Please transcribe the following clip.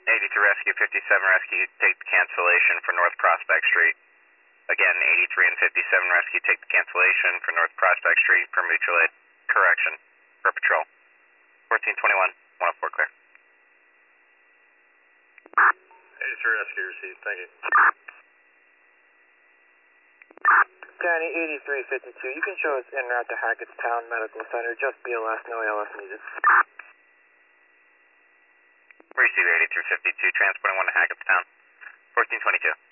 83 Rescue, 57 Rescue, take the cancellation for North Prospect Street. Again, 83 and 57 Rescue, take the cancellation for North Prospect Street per mutual aid. Correction, per patrol. 1421, 104 clear. 83 Rescue received, thank you. County 8352, you can show us en route to Hackettstown Medical Center, just BLS, no ALS needed. Receive 8352, transporting 1 to Hackettstown. 1422.